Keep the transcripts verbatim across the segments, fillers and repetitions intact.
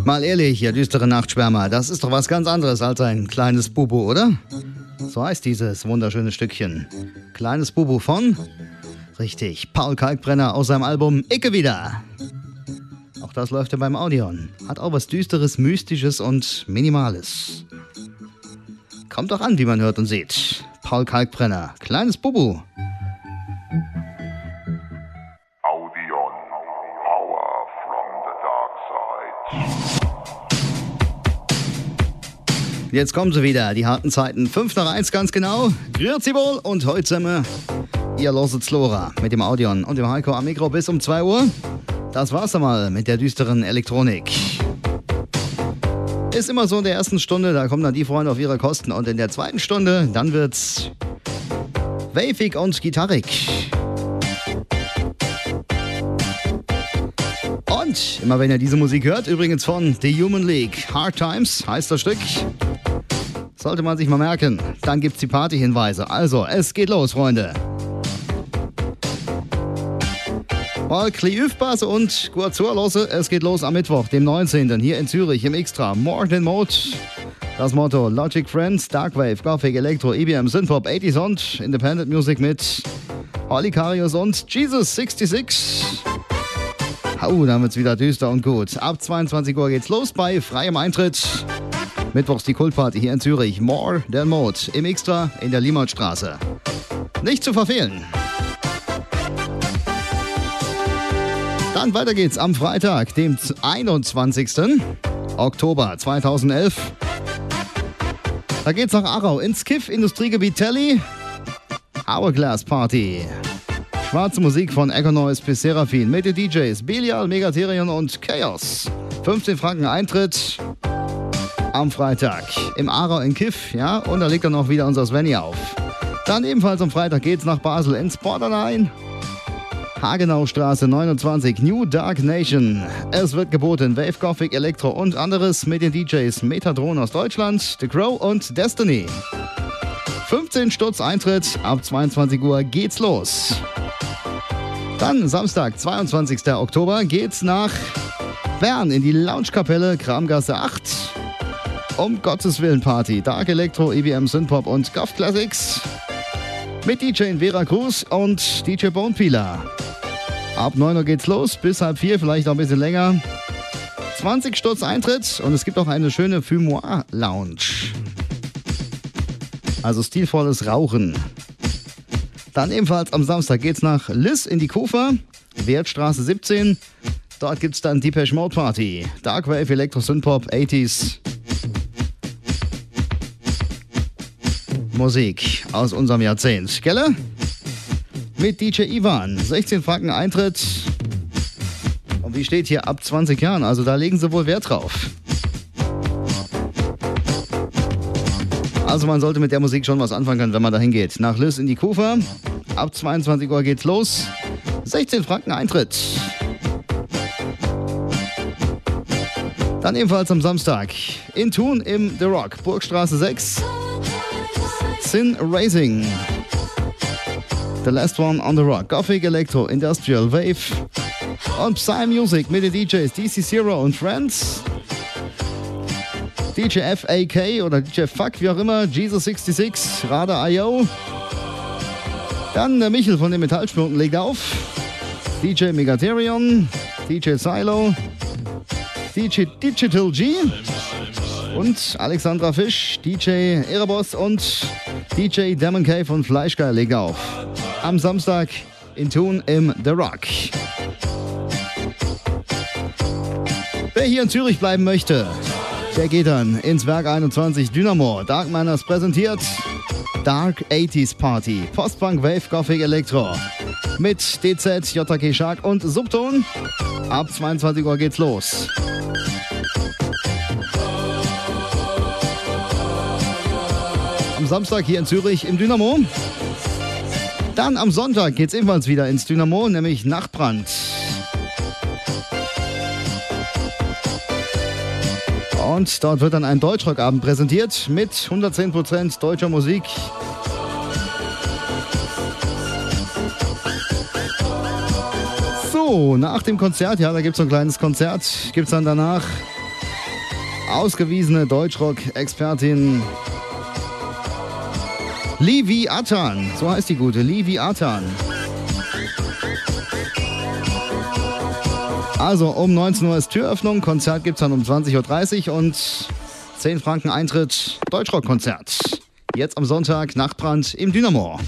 Mal ehrlich, ihr düstere Nachtschwärmer, das ist doch was ganz anderes als ein kleines Bubu, oder? So heißt dieses wunderschöne Stückchen. Kleines Bubu von? Richtig, Paul Kalkbrenner aus seinem Album Icke wieder. Auch das läuft ja beim Audion. Hat auch was Düsteres, Mystisches und Minimales. Kommt doch an, wie man hört und sieht. Paul Kalkbrenner, Kleines Bubu. Audion, power from the dark side. Jetzt kommen sie wieder, die harten Zeiten. fünf nach eins ganz genau. Grüezi wohl und heute sind wir, ihr loset's Lora mit dem Audion und dem Heiko am Mikro bis um zwei Uhr. Das war's einmal mit der düsteren Elektronik. Ist immer so in der ersten Stunde, da kommen dann die Freunde auf ihre Kosten. Und in der zweiten Stunde, dann wird's wavig und gitarrig. Und immer wenn ihr diese Musik hört, übrigens von The Human League, Hard Times heißt das Stück. Sollte man sich mal merken. Dann gibt's die Partyhinweise. Also, es geht los, Freunde. Mal Kliüfbass und gut zuhören. Es geht los am Mittwoch, dem neunzehnten hier in Zürich im Extra. More Than Mode. Das Motto Logic Friends, Darkwave, Gothic, Elektro, E B M, Synthpop, achtziger und Independent Music mit Holly Karius und Jesus sechsundsechzig. Oh, dann wird's wieder düster und gut. Ab zweiundzwanzig Uhr geht's los bei freiem Eintritt. Mittwochs die Kultparty hier in Zürich. More Than Mode im Extra in der Limautstraße. Nicht zu verfehlen. Dann weiter geht's am Freitag, dem einundzwanzigsten Oktober zweitausendelf. Da geht's nach Aarau ins Kiff Industriegebiet Telly. Hourglass Party. Schwarze Musik von Echo Noise bis Seraphin mit den D Js Belial, Megatherion und Chaos. fünfzehn Franken Eintritt am Freitag im Aarau in Kiff, ja, und da legt dann auch wieder unser Svenny auf. Dann ebenfalls am Freitag geht's nach Basel ins Borderline. Hagenaustraße neunundzwanzig, New Dark Nation. Es wird geboten Wave, Gothic, Elektro und anderes mit den D Js Metadron aus Deutschland, The Crow und Destiny. fünfzehn Stutz Eintritt, ab zweiundzwanzig Uhr geht's los. Dann Samstag, zweiundzwanzigsten Oktober, geht's nach Bern in die Loungekapelle Kramgasse acht. Um Gottes Willen Party, Dark Elektro, E B M, Synthpop und Goth Classics. Mit D J Vera Cruz und D J Bonepeeler. Ab neun Uhr geht's los, bis halb vier, vielleicht auch ein bisschen länger. zwanzig Stutz Eintritt und es gibt auch eine schöne Fumoir Lounge. Also stilvolles Rauchen. Dann ebenfalls am Samstag geht's nach Liss in die Kufa, Wertstraße siebzehn. Dort gibt's dann Depeche Mode Party, Darkwave, Elektro, Synthpop, achtziger. Musik aus unserem Jahrzehnt, gell? Mit D J Ivan, sechzehn Franken Eintritt. Und wie steht hier, ab zwanzig Jahren, also da legen sie wohl Wert drauf. Also man sollte mit der Musik schon was anfangen können, wenn man da hingeht. Nach Liss in die Kufa, ab zweiundzwanzig Uhr geht's los. sechzehn Franken Eintritt. Dann ebenfalls am Samstag in Thun im The Rock, Burgstraße sechs. Sin Racing. The Last One on the Rock. Gothic, Electro, Industrial, Wave und Psy Music mit den D Js D C Zero und Friends. D J F A K oder D J Fuck, wie auch immer. Jesus sechsundsechzig, Radar I O. Dann der Michel von den Metallschmürten legt auf. D J Megatherion, D J Silo, D J Digital G und Alexandra Fisch, D J Erebos und D J Demon Cave und Fleischgeil legt auf. Am Samstag in Thun im The Rock. Wer hier in Zürich bleiben möchte, der geht dann ins Werk einundzwanzig Dynamo. Dark Manners präsentiert Dark achtziger Party. Postpunk, Wave, Gothic, Elektro. Mit D Z, J K Shark und Subton. Ab zweiundzwanzig Uhr geht's los. Am Samstag hier in Zürich im Dynamo. Dann am Sonntag geht's ebenfalls wieder ins Dynamo, nämlich Nachtbrand. Und dort wird dann ein Deutschrockabend präsentiert mit hundertzehn Prozent deutscher Musik. So, nach dem Konzert, ja, da gibt es so ein kleines Konzert, gibt es dann danach ausgewiesene Deutschrock-Expertin Livi Atan, so heißt die gute, Livi Atan. Also um neunzehn Uhr ist Türöffnung, Konzert gibt's dann um zwanzig Uhr dreißig und zehn Franken Eintritt, Deutschrock-Konzert. Jetzt am Sonntag, Nachtbrand im Dynamo.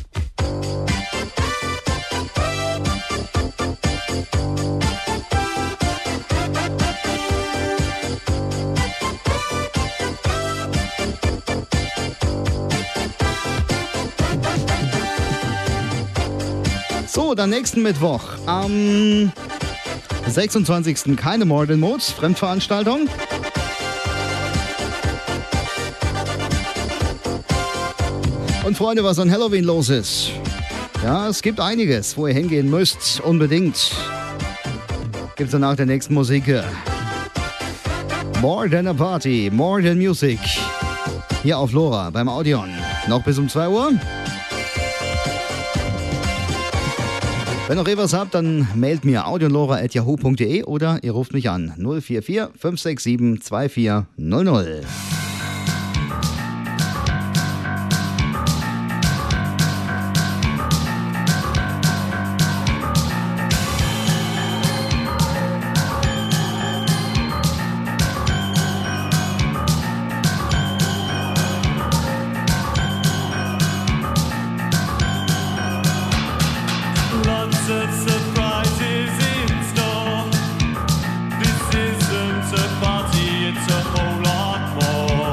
So, dann nächsten Mittwoch am sechsundzwanzigsten keine Modern Mode, Fremdveranstaltung. Und Freunde, was an Halloween los ist. Ja, es gibt einiges, wo ihr hingehen müsst, unbedingt. Gibt's dann nach der nächsten Musik. More Than a Party, More Than Music. Hier auf Lora beim Audion. Noch bis um zwei Uhr. Wenn ihr noch etwas habt, dann mailt mir audionlora at yahoo punkt de oder ihr ruft mich an null vier vier fünf sechs sieben zwei vier null null. Party, it's a whole lot more.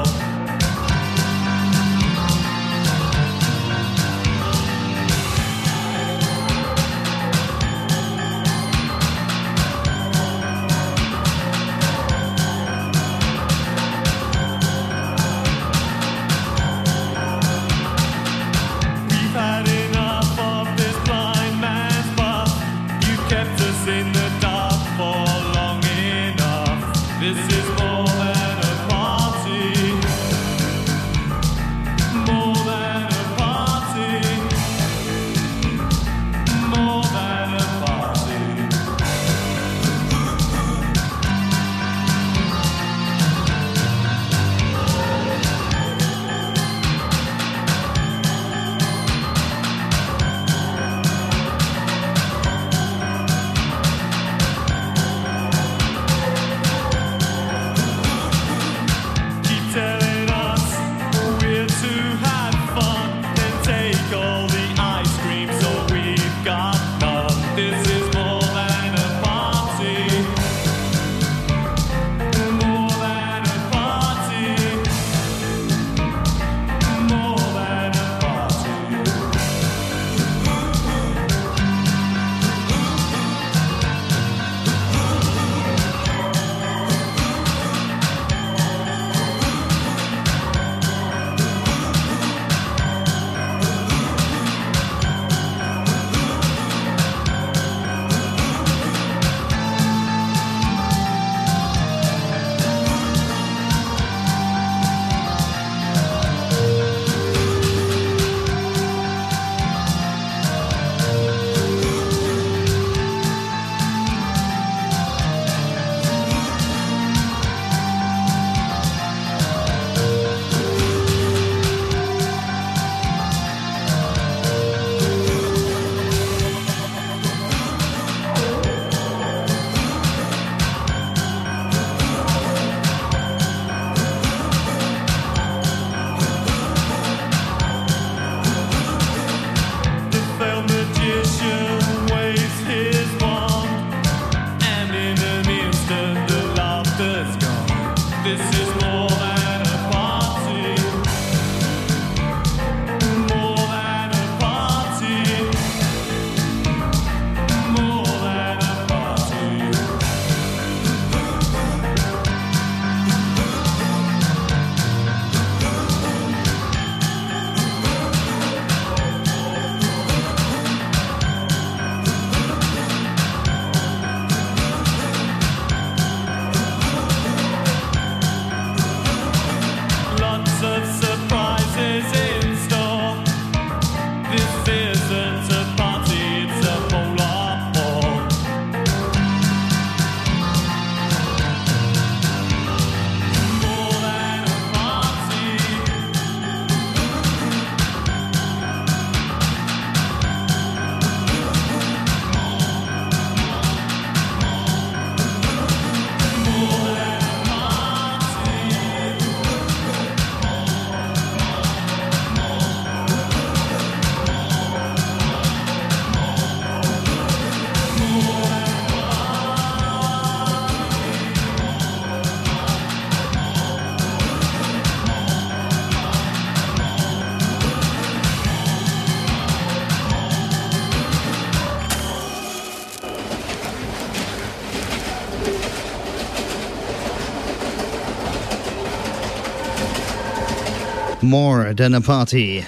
More Than a Party.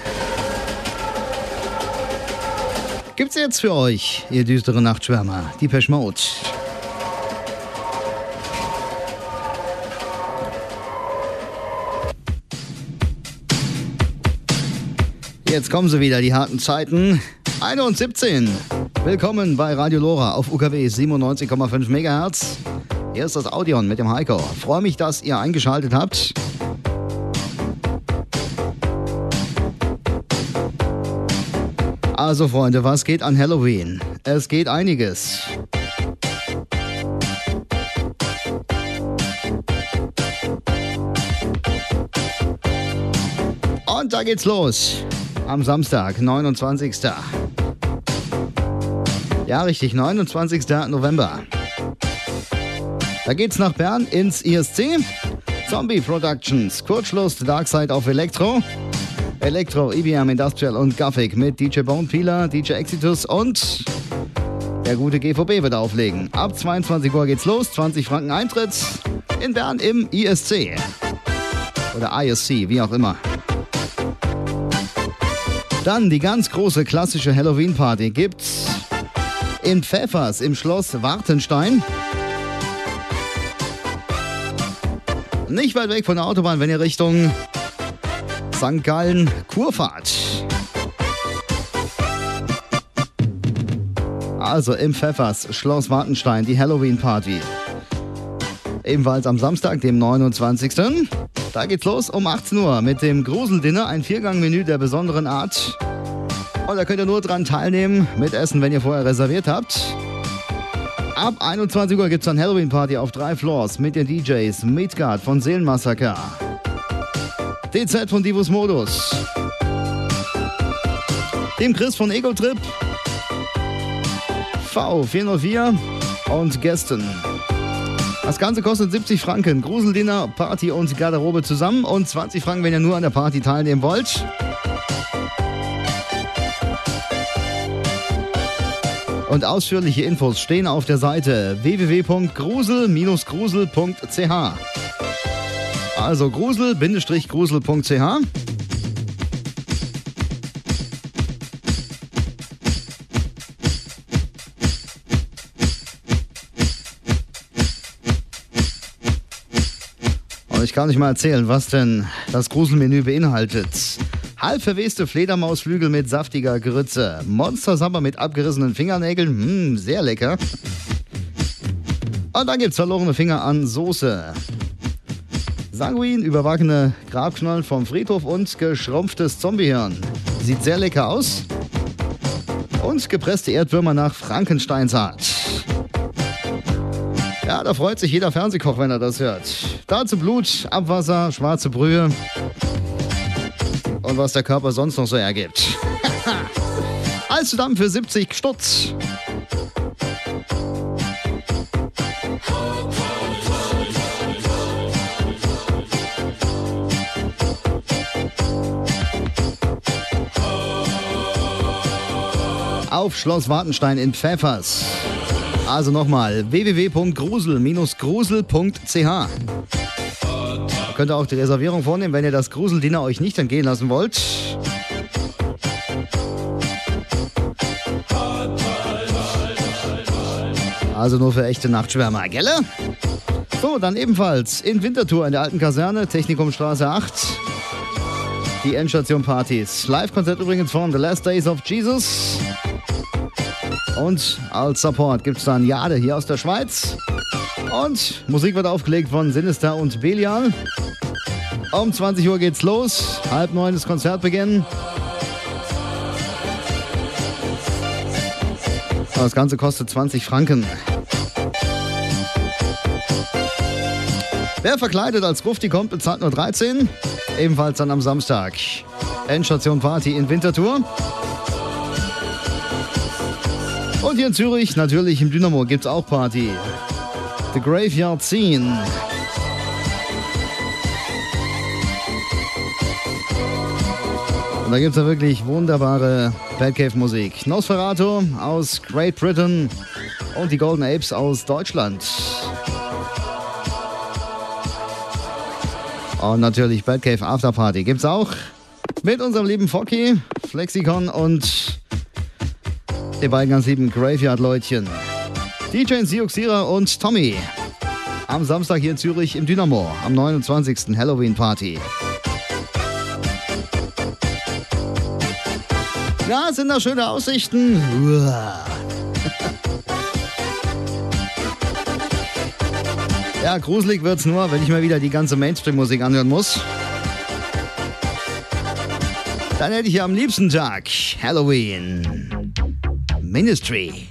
Gibt's jetzt für euch, ihr düstere Nachtschwärmer, Depeche Mode. Jetzt kommen sie wieder, die harten Zeiten. eine und siebzehn. Willkommen bei Radio Lora auf U K W siebenundneunzig Komma fünf Megahertz. Hier ist das Audion mit dem Heiko. Freue mich, dass ihr eingeschaltet habt. Also Freunde, was geht an Halloween? Es geht einiges. Und da geht's los. Am Samstag, neunundzwanzigsten Ja, richtig, neunundzwanzigsten November. Da geht's nach Bern ins I S C. Zombie Productions, Kurzschluss, Darkside auf Elektro. Elektro, E B M, Industrial und Gothic mit D J Bone Peeler, D J Exitus und der gute G V B wird auflegen. Ab zweiundzwanzig Uhr geht's los, zwanzig Franken Eintritt in Bern im I S C. Oder I S C, wie auch immer. Dann die ganz große klassische Halloween-Party gibt's in Pfäffers im Schloss Wartenstein. Nicht weit weg von der Autobahn, wenn ihr Richtung Sankt Gallen Kur fahrt. Also im Pfäffers Schloss Wartenstein, die Halloween-Party. Ebenfalls am Samstag, dem neunundzwanzigsten Da geht's los um achtzehn Uhr mit dem Gruseldinner, ein Viergang-Menü der besonderen Art. Und da könnt ihr nur dran teilnehmen mit Essen, wenn ihr vorher reserviert habt. Ab einundzwanzig Uhr gibt's dann Halloween-Party auf drei Floors mit den D Js Midgard von Seelenmassaker, D Z von Divus Modus, dem Chris von Ego Trip, V vierhundertvier und Gästen. Das Ganze kostet siebzig Franken. Gruseldinner, Party und Garderobe zusammen und zwanzig Franken, wenn ihr nur an der Party teilnehmen wollt. Und ausführliche Infos stehen auf der Seite w w w punkt grusel Bindestrich grusel punkt c h. Also grusel Bindestrich grusel punkt c h. Und ich kann nicht mal erzählen, was denn das Gruselmenü beinhaltet. Halb verweste Fledermausflügel mit saftiger Grütze. Monster-Sabber mit abgerissenen Fingernägeln. Mh, sehr lecker. Und dann gibt's verlorene Finger an Soße. Sanguin, überbackene Grabknollen vom Friedhof und geschrumpftes Zombiehirn. Sieht sehr lecker aus. Und gepresste Erdwürmer nach Frankensteinsart. Ja, da freut sich jeder Fernsehkoch, wenn er das hört. Dazu Blut, Abwasser, schwarze Brühe und was der Körper sonst noch so ergibt. Alles zusammen für siebzig Stutz. Auf Schloss Wartenstein in Pfäffers. Also nochmal w w w punkt grusel Bindestrich grusel punkt c h. Da könnt ihr auch die Reservierung vornehmen, wenn ihr das Gruseldinner euch nicht entgehen lassen wollt. Also nur für echte Nachtschwärmer, gell? So, dann ebenfalls in Winterthur in der alten Kaserne, Technikumstraße acht. Die Endstation-Partys. Live-Konzert übrigens von The Last Days of Jesus. Und als Support gibt es dann Jade hier aus der Schweiz. Und Musik wird aufgelegt von Sinister und Belial. Um zwanzig Uhr geht's los. Halb neun ist Konzertbeginn. Das Ganze kostet zwanzig Franken. Wer verkleidet als Grufti kommt, bezahlt nur dreizehn. Ebenfalls dann am Samstag. Endstation Party in Winterthur. Und hier in Zürich, natürlich im Dynamo, gibt's auch Party. The Graveyard Scene. Und da gibt's ja wirklich wunderbare Batcave-Musik. Nosferatu aus Great Britain und die Golden Apes aus Deutschland. Und natürlich Batcave Afterparty gibt's auch mit unserem lieben Focky, Flexikon und den beiden ganz lieben Graveyard-Leutchen. D J Sioxira und Tommy. Am Samstag hier in Zürich im Dynamo, am neunundzwanzigsten Halloween-Party. Ja, sind da schöne Aussichten? Uah. Ja, gruselig wird's nur, wenn ich mir wieder die ganze Mainstream-Musik anhören muss. Dann hätte ich ja am liebsten Tag Halloween. Ministry.